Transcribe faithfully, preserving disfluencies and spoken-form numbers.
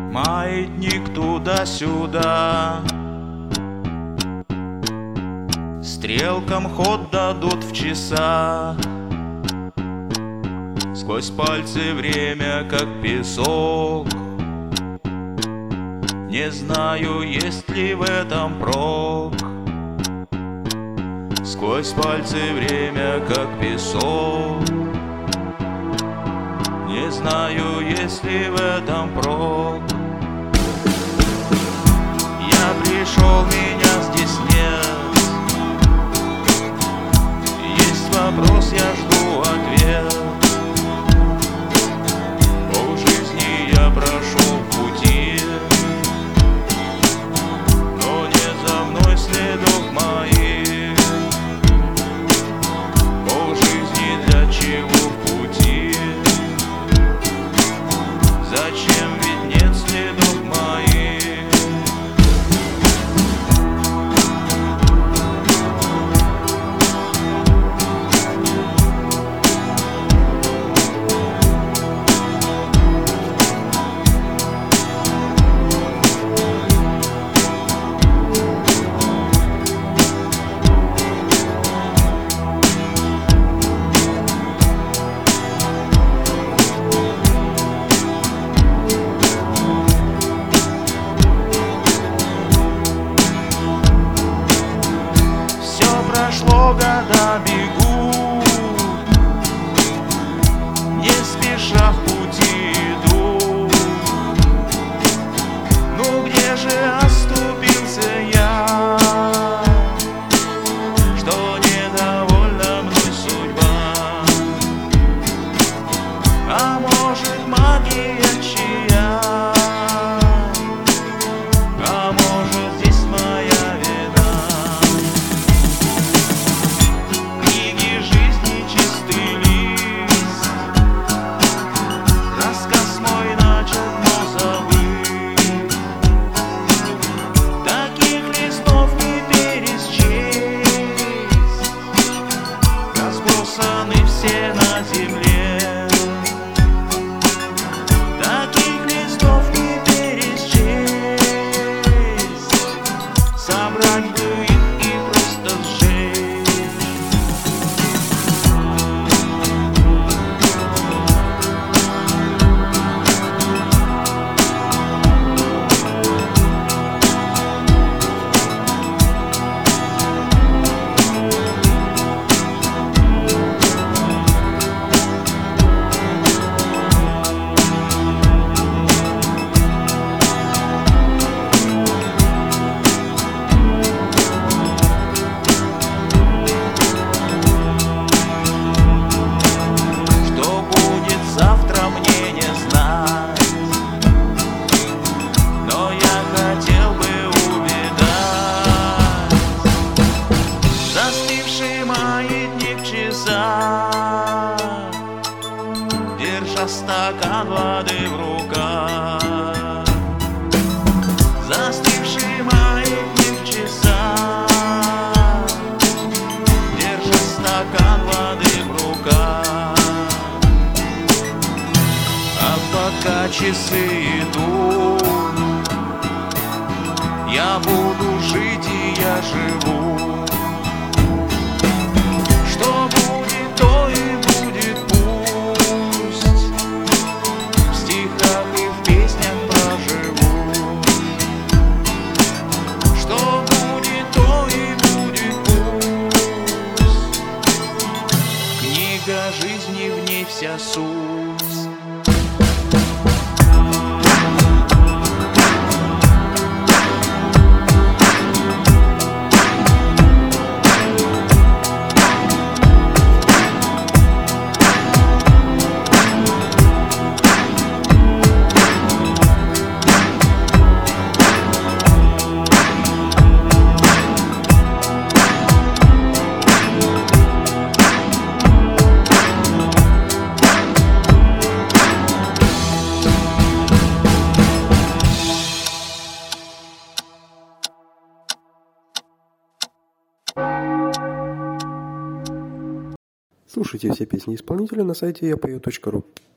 Маятник туда-сюда, стрелкам ход дадут в часах. Сквозь пальцы время, как песок. Не знаю, есть ли в этом прок. Сквозь пальцы время, как песок. Не знаю, есть ли в этом прок. Я пришел, меня здесь нет. Есть вопрос, я жду ответ. Пол жизни я прошел пути, но не за мной следов моих. Пол жизни для чего в пути? Зачем, ведь нет следов моих? Прошло, года бегут, не спеша в пути иду. Ну где же оступился я, что недовольна мной судьба? А может, магия чья? А может, здесь моя вина? Все на земле, таких листов не пересчесть. Собрать бы их и просто сжечь. Маятник часа, держа стакан воды в руках. Застывший маятник часа, держа стакан воды в руках. А пока часы идут, я буду жить и я живу. Что будет, то и будет, пусть в стихах и в песнях проживу. Что будет, то и будет, пусть книга жизни, в ней вся суть. Слушайте все песни исполнителя на сайте я пою точка ру.